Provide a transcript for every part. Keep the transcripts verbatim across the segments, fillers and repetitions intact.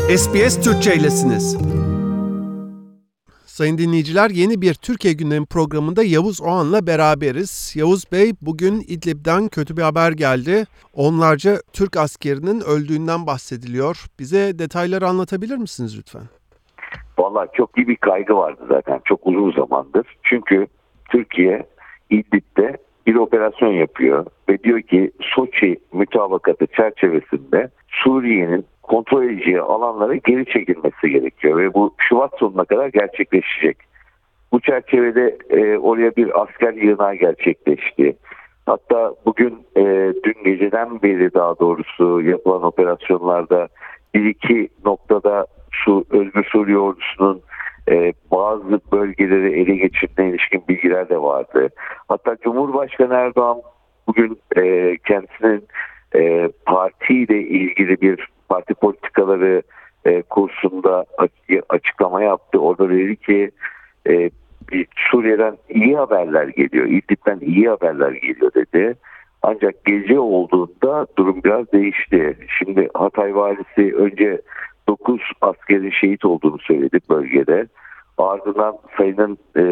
S B S Türkçe'ylesiniz. Sayın dinleyiciler, yeni bir Türkiye Gündemi programında Yavuz Oğan'la beraberiz. Yavuz Bey, bugün İdlib'den kötü bir haber geldi. Onlarca Türk askerinin öldüğünden bahsediliyor. Bize detayları anlatabilir misiniz lütfen? Vallahi çok iyi bir kaygı vardı zaten çok uzun zamandır. Çünkü Türkiye İdlib'de bir operasyon yapıyor ve diyor ki Soçi mutabakatı çerçevesinde Suriye'nin kontrol edeceği alanlara geri çekilmesi gerekiyor ve bu Şubat sonuna kadar gerçekleşecek. Bu çerçevede e, oraya bir asker yığınağı gerçekleşti. Hatta bugün e, dün geceden beri daha doğrusu yapılan operasyonlarda bir iki noktada şu Özgür Suriye ordusunun e, bazı bölgeleri ele geçirdiğine ilişkin bilgiler de vardı. Hatta Cumhurbaşkanı Erdoğan bugün e, kendisinin e, partiyle ilgili bir parti politikaları e, kursunda açıklama yaptı. Orada dedi ki e, Suriye'den iyi haberler geliyor, İdlib'den iyi haberler geliyor dedi. Ancak gece olduğunda durum biraz değişti. Şimdi Hatay valisi önce dokuz askerin şehit olduğunu söyledi bölgede. Ardından sayının e,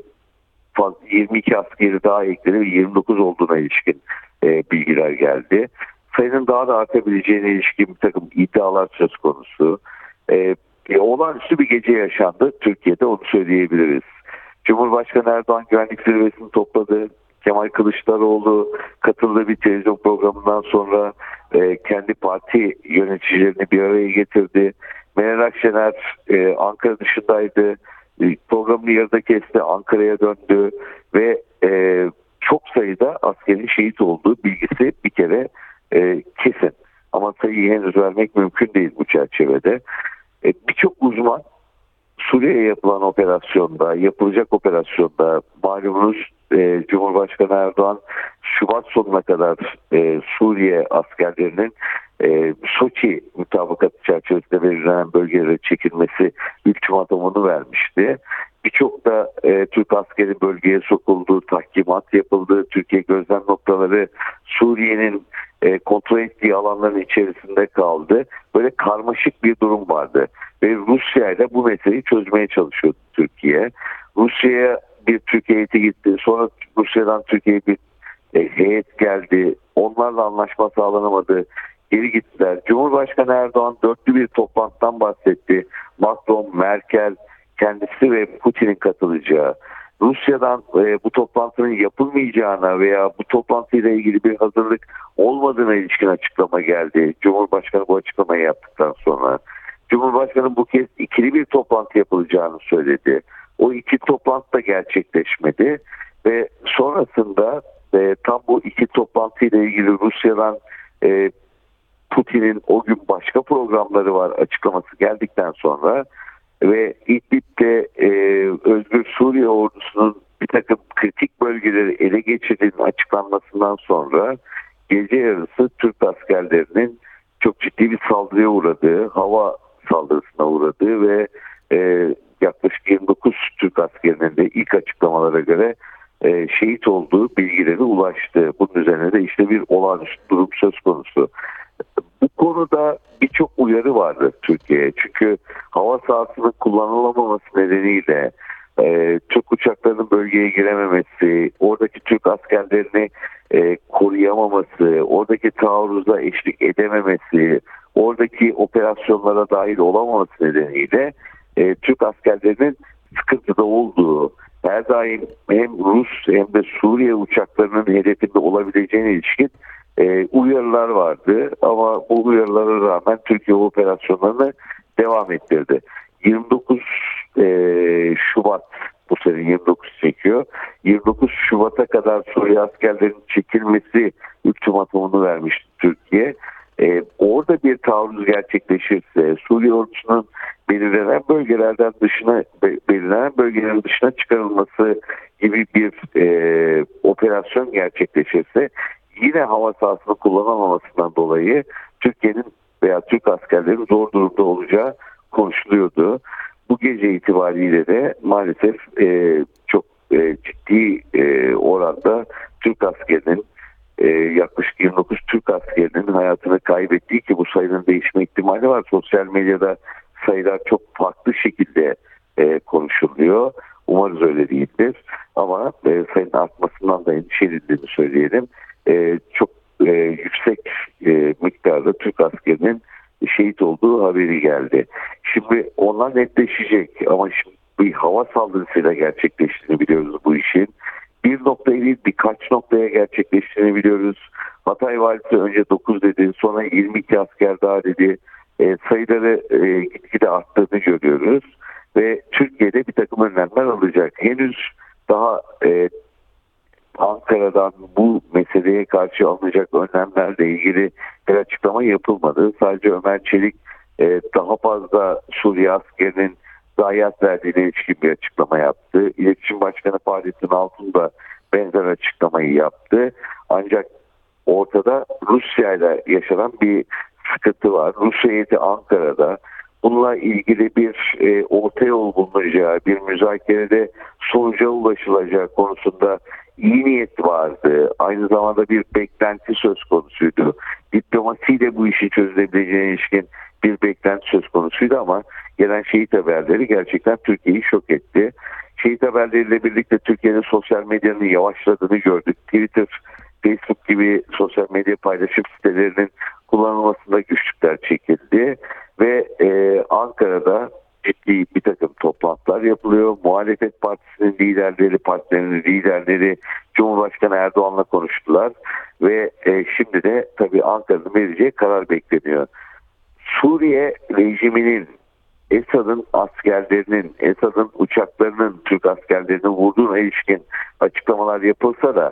yirmi iki askeri daha ekledi ve yirmi dokuz olduğuna ilişkin e, bilgiler geldi. Sayının daha da artabileceğine ilişkin bir takım iddialar söz konusu. E, e, olağanüstü bir gece yaşandı Türkiye'de, onu söyleyebiliriz. Cumhurbaşkanı Erdoğan güvenlik zirvesini topladı. Kemal Kılıçdaroğlu katıldığı bir televizyon programından sonra e, kendi parti yöneticilerini bir araya getirdi. Meral Akşener e, Ankara dışındaydı. E, programını yarıda kesti, Ankara'ya döndü ve e, çok sayıda askerin şehit olduğu bilgisi bir kere e, kesin. Ama sayıyı henüz vermek mümkün değil bu çerçevede. E, Birçok uzman Suriye'ye yapılan operasyonda, yapılacak operasyonda malumunuz e, Cumhurbaşkanı Erdoğan Şubat sonuna kadar e, Suriye askerlerinin e, Soçi mutabakatı çerçevesinde belirlenen bölgelere çekilmesi ultimatomunu vermişti. Birçok da e, Türk askeri bölgeye sokuldu, tahkimat yapıldı. Türkiye gözlem noktaları Suriye'nin e, kontrol ettiği alanların içerisinde kaldı. Böyle karmaşık bir durum vardı. Ve Rusya ile bu meseleyi çözmeye çalışıyordu Türkiye. Rusya'ya bir Türk heyeti gitti. Sonra Rusya'dan Türkiye'ye bir e, heyet geldi. Onlarla anlaşma sağlanamadı. Geri gittiler. Cumhurbaşkanı Erdoğan dörtlü bir toplantıdan bahsetti. Macron, Merkel, kendisi ve Putin'in katılacağı. Rusya'dan e, bu toplantının yapılmayacağına veya bu toplantıyla ilgili bir hazırlık olmadığına ilişkin açıklama geldi. Cumhurbaşkanı bu açıklamayı yaptıktan sonra. Cumhurbaşkanı bu kez ikili bir toplantı yapılacağını söyledi. O iki toplantı da gerçekleşmedi ve sonrasında e, tam bu iki toplantıyla ilgili Rusya'dan e, Putin'in o gün başka programları var açıklaması geldikten sonra ve İdlib'de e, Özgür Suriye ordusunun bir takım kritik bölgeleri ele geçirdiğinin açıklanmasından sonra gece yarısı Türk askerlerinin çok ciddi bir saldırıya uğradığı, hava saldırısına uğradığı ve e, yaklaşık yirmi dokuz Türk askerinin de ilk açıklamalara göre e, şehit olduğu bilgileri ulaştı. Bunun üzerine de işte bir olağanüstü durum söz konusu. Bu konuda birçok uyarı vardı Türkiye'ye. Çünkü hava sahasının kullanılamaması nedeniyle e, Türk uçaklarının bölgeye girememesi, oradaki Türk askerlerini e, koruyamaması, oradaki taarruza eşlik edememesi, oradaki operasyonlara dahil olamaması nedeniyle e, Türk askerlerinin sıkıntıda olduğu, her daim hem Rus hem de Suriye uçaklarının hedefinde olabileceğine ilişkin e, uyarılar vardı. Ama bu uyarılara rağmen Türkiye operasyonlarını devam ettirdi. yirmi dokuz e, Şubat bu sene yirmi dokuz çekiyor. yirmi dokuz Şubat'a kadar Suriye askerlerinin çekilmesi ultimatomunu vermişti Türkiye. Ee, orada bir taarruz gerçekleşirse Suriye ordusunun belirlenen bölgelerden dışına belirlenen bölgelerin dışına çıkarılması gibi bir e, operasyon gerçekleşirse yine hava sahasını kullanamamasından dolayı Türkiye'nin veya Türk askerlerinin zor durumda olacağı konuşuluyordu. Bu gece itibariyle de maalesef e, çok e, ciddi e, oranda Türk askerinin e, yaklaşık yirmi dokuz Türk askerinin hayatını kaybettiği, ki bu sayının değişme ihtimali var. Sosyal medyada sayılar çok farklı şekilde e, konuşuluyor. Umarız öyle değildir. Ama e, sayının artmasından da endişe edildiğini söyleyelim. E, çok e, yüksek e, miktarda Türk askerinin şehit olduğu haberi geldi. Şimdi onlar netleşecek ama şimdi bir hava saldırısıyla gerçekleştiğini biliyoruz bu işin. Bir noktaya değil birkaç noktaya gerçekleştiğini biliyoruz. Hatay valisi önce dokuz dedi, sonra yirmi iki asker daha dedi. E, sayıları e, gitgide arttığını görüyoruz ve Türkiye'de bir takım önlemler alacak. Henüz daha e, Ankara'dan bu meseleye karşı alınacak önlemlerle ilgili bir açıklama yapılmadı. Sadece Ömer Çelik e, daha fazla Suriye askerinin zayiat verdiğine ilişkin bir açıklama yaptı. İletişim Başkanı Fahrettin Altun da benzer açıklamayı yaptı. Ancak ortada Rusya ile yaşanan bir sıkıntı var. Rus heyeti Ankara'da. Bununla ilgili bir e, orta yol bulunacağı, bir müzakerede sonuca ulaşılacağı konusunda iyi niyet vardı. Aynı zamanda bir beklenti söz konusuydu. Diplomasiyle bu işi çözülebileceğine ilişkin bir beklenti söz konusuydu ama gelen şehit haberleri gerçekten Türkiye'yi şok etti. Şehit haberleriyle birlikte Türkiye'nin sosyal medyanın yavaşladığını gördük. Twitter, Facebook gibi sosyal medya paylaşım sitelerinin kullanılmasında güçlükler çekildi ve e, Ankara'da ciddi bir takım toplantılar yapılıyor. Muhalefet partisinin liderleri, partilerinin liderleri Cumhurbaşkanı Erdoğan'la konuştular ve e, şimdi de tabii Ankara'nın vereceği karar bekleniyor. Suriye rejiminin Esad'ın askerlerinin, Esad'ın uçaklarının Türk askerlerini vurduğuna ilişkin açıklamalar yapılsa da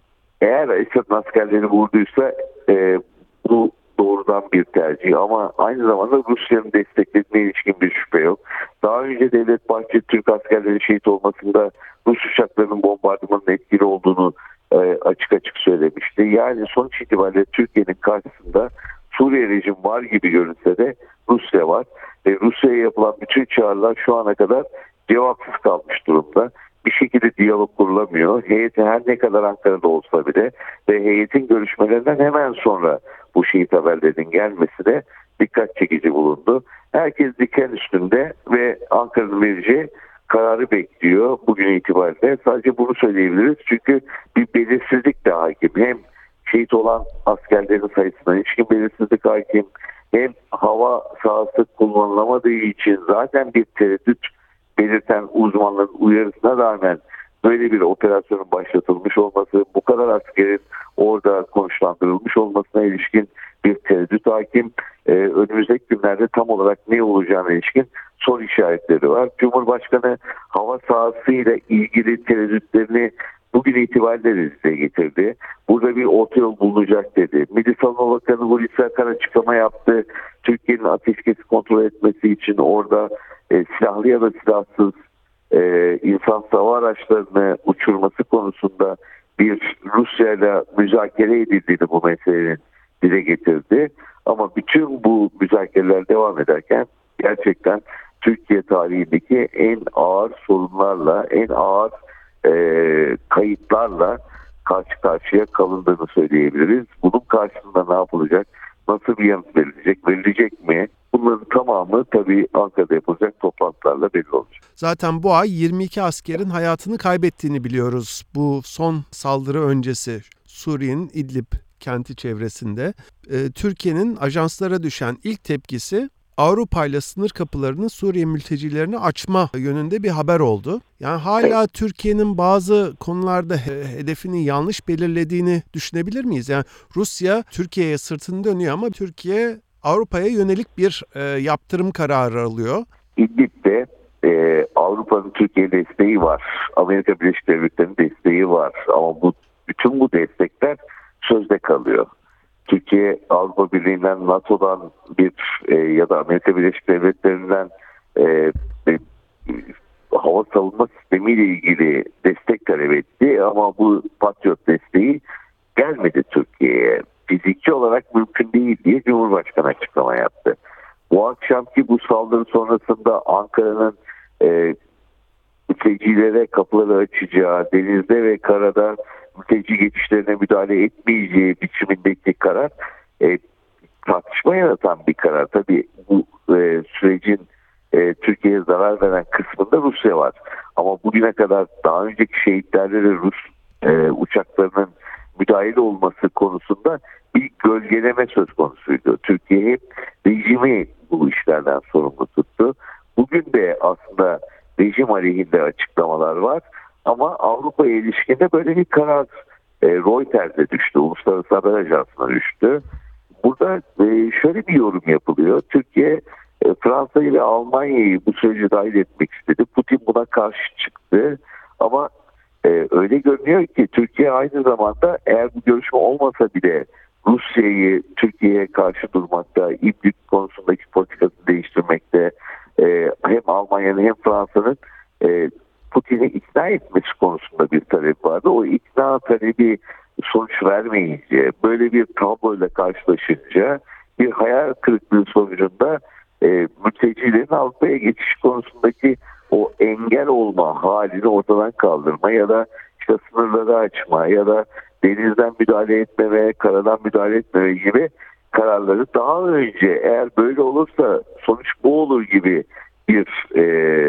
eğer Esad'ın askerlerini vurduysa e, bu doğrudan bir tercih ama aynı zamanda Rusya'nın desteklediğine ilişkin bir şüphe yok. Daha önce Devlet Bahçeli Türk askerleri şehit olmasında Rus uçaklarının bombardımanının etkili olduğunu e, açık açık söylemişti. Yani sonuç itibariyle Türkiye'nin karşısında Suriye rejimi var gibi görünse de Rusya var. Ve Rusya'ya yapılan bütün çağrılar şu ana kadar cevapsız kalmış durumda. Bir şekilde diyalog kurulamıyor. Heyet her ne kadar Ankara'da olsa bile ve heyetin görüşmelerinden hemen sonra bu şehit haberlerinin gelmesi de dikkat çekici bulundu. Herkes diken üstünde ve Ankara'nın vereceği kararı bekliyor bugün itibariyle. Sadece bunu söyleyebiliriz çünkü bir belirsizlik de hakim. Hem şehit olan askerlerin sayısına ilişkin belirsizlik hakim, hem hava sahası kullanılamadığı için zaten bir tereddüt belirten uzmanların uyarısına rağmen böyle bir operasyonun başlatılmış olması, bu kadar askerin orada konuşlandırılmış olmasına ilişkin bir tereddüt hakim. Ee, önümüzdeki günlerde tam olarak ne olacağına ilişkin soru işaretleri var. Cumhurbaşkanı hava sahasıyla ilgili tereddütlerini bugün itibariyle de dile getirdi. Burada bir orta yol bulunacak dedi. Milli Savunma Bakanı Hulusi Akar açıklama yaptı. Türkiye'nin ateşkesi kontrol etmesi için orada e, silahlı ya da silahsız e, insan hava araçlarını uçurması konusunda bir Rusya ile müzakere edildiğini bu meselenin dile getirdi. Ama bütün bu müzakereler devam ederken gerçekten Türkiye tarihindeki en ağır sorunlarla, en ağır e, kayıplarla karşı karşıya kalındığını söyleyebiliriz. Bunun karşısında ne yapılacak? Nasıl bir yanıt verilecek? Verilecek mi? Bunların tamamı tabii Ankara'da yapılacak toplantılarla belli olacak. Zaten bu ay yirmi iki askerin hayatını kaybettiğini biliyoruz. Bu son saldırı öncesi Suriye'nin İdlib kenti çevresinde. Ee, Türkiye'nin ajanslara düşen ilk tepkisi Avrupa ile sınır kapılarını Suriye mültecilerine açma yönünde bir haber oldu. Yani hala evet. Türkiye'nin bazı konularda hedefini yanlış belirlediğini düşünebilir miyiz? Yani Rusya Türkiye'ye sırtını dönüyor ama Türkiye Avrupa'ya yönelik bir e, yaptırım kararı alıyor. İdlib'de e, Avrupa'nın Türkiye desteği var. Amerika Birleşik Devletleri'nin desteği var. Ama bu bütün bu destekler sözde kalıyor. Türkiye Avrupa Birliği'nden, NATO'dan bir e, ya da Amerika Birleşik Devletleri'nden e, e, hava savunma sistemiyle ilgili destek talep etti ama bu Patriot desteği gelmedi Türkiye'ye. Fiziki olarak mümkün değil diye Cumhurbaşkanı açıklama yaptı. Bu akşamki bu saldırı sonrasında Ankara'nın e, mültecilere kapıları açacağı, denizde ve karada mülteci geçişlerine müdahale etmeyeceği biçimindeki karar e, tartışma yaratan bir karar. Tabii bu e, sürecin e, Türkiye'ye zarar veren kısmında Rusya var. Ama bugüne kadar daha önceki şehitlerde de Rus e, uçaklarının müdahil olması konusunda bir gölgeleme söz konusuydu. Türkiye hep rejimi bu işlerden sorumlu tuttu. Bugün de aslında rejim aleyhinde açıklamalar var ama Avrupa'ya ilişkinde böyle bir karar e, Reuters'e düştü, Uluslararası Haber Ajansı'na düştü. Burada e, şöyle bir yorum yapılıyor. Türkiye e, Fransa'yı ve Almanya'yı bu sürece dahil etmek istedi. Putin buna karşı çıktı ama e, öyle görünüyor ki Türkiye aynı zamanda eğer bu görüşme olmasa bile Rusya'yı Türkiye'ye karşı durmakta, İdlib konusundaki politikasını değiştirmekte, e, hem Almanya'nın hem Fransa'nın e, Putin'i ikna etmesi konusunda bir talep vardı. O ikna talebi sonuç vermeyince, böyle bir tabloyla karşılaşınca bir hayal kırıklığı sonucunda e, mültecilerin Avrupa'ya geçiş konusundaki o engel olma halini ortadan kaldırma ya da işte sınırları açma ya da denizden müdahale etmeme, karadan müdahale etmeme gibi kararları daha önce eğer böyle olursa sonuç bu olur gibi bir e,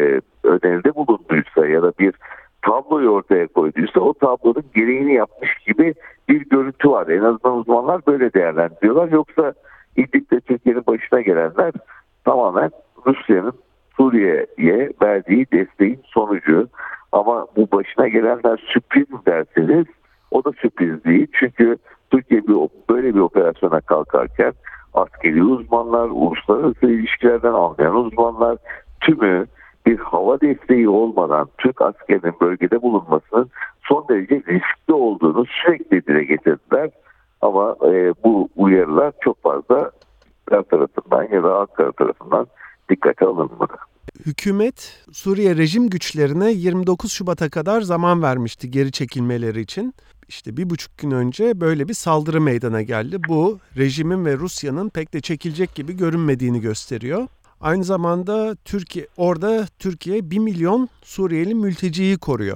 öneride bulunduysa ya da bir tabloyu ortaya koyduysa o tablonun gereğini yapmış gibi bir görüntü var. En azından uzmanlar böyle değerlendiriyorlar. Yoksa İdlib'de Türkiye'nin başına gelenler tamamen Rusya'nın Suriye'ye verdiği desteğin sonucu. Ama bu başına gelenler sürpriz mi derseniz o da sürpriz değil. Çünkü Türkiye bir, böyle bir operasyona kalkarken askeri uzmanlar, uluslararası ilişkilerden anlayan uzmanlar tümü bir hava desteği olmadan Türk askerinin bölgede bulunmasının son derece riskli olduğunu sürekli dile getirdiler. Ama e, bu uyarılar çok fazla Ankara tarafından ya da Ankara tarafından dikkate alınmadı. Hükümet Suriye rejim güçlerine yirmi dokuz Şubat'a kadar zaman vermişti geri çekilmeleri için. İşte bir buçuk gün önce böyle bir saldırı meydana geldi. Bu rejimin ve Rusya'nın pek de çekilecek gibi görünmediğini gösteriyor. Aynı zamanda Türkiye orada Türkiye bir milyon Suriyeli mülteciyi koruyor.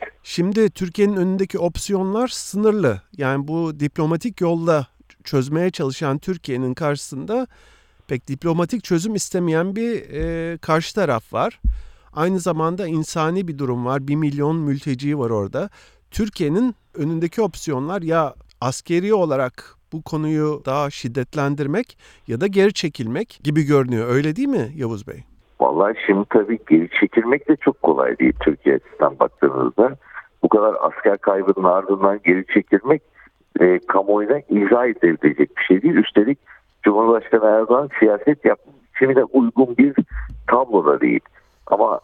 Şimdi Türkiye'nin önündeki opsiyonlar sınırlı. Yani bu diplomatik yolla çözmeye çalışan Türkiye'nin karşısında pek diplomatik çözüm istemeyen bir e, karşı taraf var. Aynı zamanda insani bir durum var. Bir milyon mülteci var orada. Türkiye'nin önündeki opsiyonlar ya askeri olarak bu konuyu daha şiddetlendirmek ya da geri çekilmek gibi görünüyor. Öyle değil mi Yavuz Bey? Vallahi şimdi tabii geri çekilmek de çok kolay değil Türkiye açısından baktığınızda. Bu kadar asker kaybının ardından geri çekilmek e, kamuoyuna izah edilecek bir şey değil. Üstelik Cumhurbaşkanı Erdoğan siyaset yapmak biçimine uygun bir tablo da değil. Ama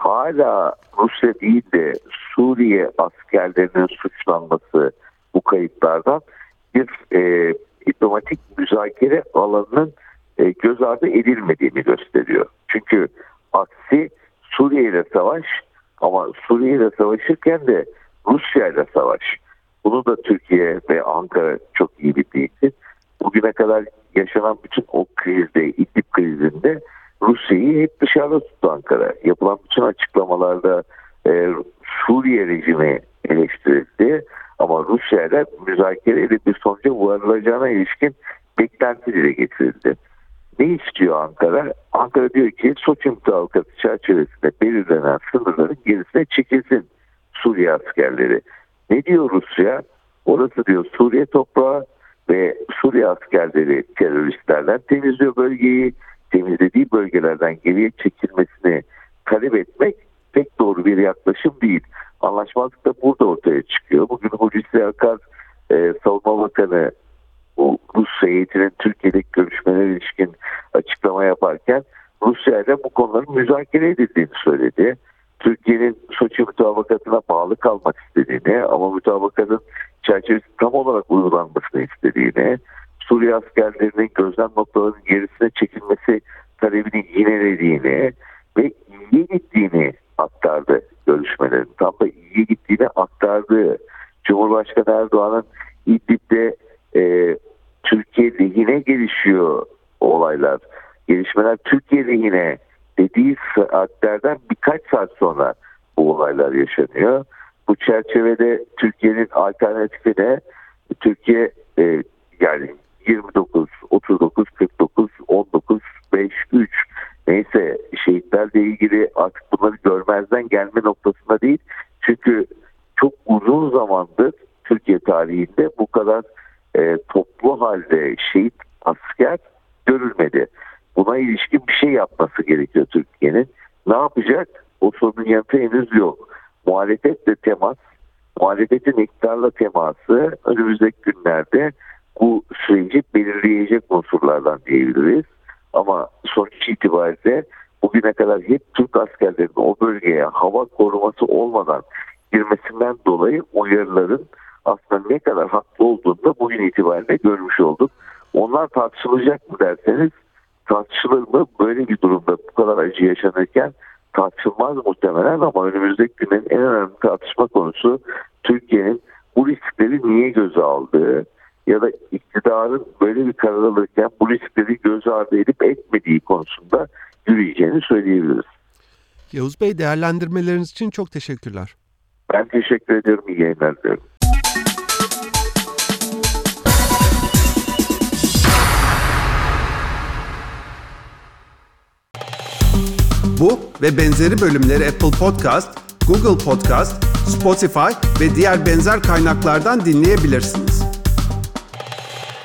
hala Rusya değil de Suriye askerlerinin suçlanması bu kayıtlardan bir e, diplomatik müzakere alanının e, göz ardı edilmediğini gösteriyor. Çünkü aksi Suriye ile savaş ama Suriye ile savaşırken de Rusya ile savaş. Bunu da Türkiye ve Ankara çok iyi bildiği için bugüne kadar yaşanan bütün o krizde, İdlib krizinde Rusya'yı hep dışarıda tuttu Ankara. Yapılan bütün açıklamalarda e, Suriye rejimi eleştirildi ama Rusya ile müzakere edip bir sonuca varılacağına ilişkin beklenti dile getirildi. Ne istiyor Ankara? Ankara diyor ki Soçi mutabakatı çerçevesinde belirlenen sınırların gerisine çekilsin Suriye askerleri. Ne diyor Rusya? Orası diyor Suriye toprağı ve Suriye askerleri teröristlerden temizliyor bölgeyi. Temizlediği bölgelerden geriye çekilmesini talep etmek pek doğru bir yaklaşım değil. Anlaşmazlık da burada ortaya çıkıyor. Bugün Hulusi Akar e, Savunma Bakanı o Rus heyetinin Türkiye'deki görüşmelere ilişkin açıklama yaparken Rusya ile bu konuların müzakere edildiğini söyledi. Türkiye'nin Soçi mutabakatına bağlı kalmak istediğini ama mutabakatın çerçevesi tam olarak uygulanmasını istediğini, Suriye askerlerinin gözlem noktalarının gerisine çekilmesi talebini yinelediğini ve iyiye gittiğini aktardı görüşmelerin. Tam da iyiye gittiğini aktardı. Cumhurbaşkanı Erdoğan'ın İdlib'de e, Türkiye lehine gelişiyor olaylar. Gelişmeler Türkiye lehine dediği saatlerden birkaç saat sonra bu olaylar yaşanıyor. Bu çerçevede Türkiye'nin alternatifi ne? Türkiye e, yani yirmi dokuz, otuz dokuz, kırk dokuz, on dokuz, beş, üç neyse şehitlerle ilgili artık bunları görmezden gelme noktasında değil. Çünkü çok uzun zamandır Türkiye tarihinde bu kadar e, toplu halde şehit asker görülmedi. Buna ilişkin bir şey yapması gerekiyor Türkiye'nin. Ne yapacak? O sorunun yanıtı henüz yok. Muhalefetle temas, muhalefetin iktidarla teması önümüzdeki günlerde bu süreci belirleyecek unsurlardan diyebiliriz. Ama sonuç itibariyle bugüne kadar hep Türk askerlerinin o bölgeye hava koruması olmadan girmesinden dolayı uyarıların aslında ne kadar haklı olduğunu da bugün itibariyle görmüş olduk. Onlar tartışılacak mı derseniz tartışılır mı? Böyle bir durumda bu kadar acı yaşanırken tartışılmaz muhtemelen, ama önümüzdeki günün en önemli tartışma konusu Türkiye'nin bu riskleri niye göze aldığı ya da iktidarın böyle bir karar alırken bu riskleri göz ardı edip etmediği konusunda yürüyeceğini söyleyebiliriz. Yavuz Bey, değerlendirmeleriniz için çok teşekkürler. Ben teşekkür ediyorum. İyi yayınlar diliyorum. Bu ve benzeri bölümleri Apple Podcast, Google Podcast, Spotify ve diğer benzer kaynaklardan dinleyebilirsin.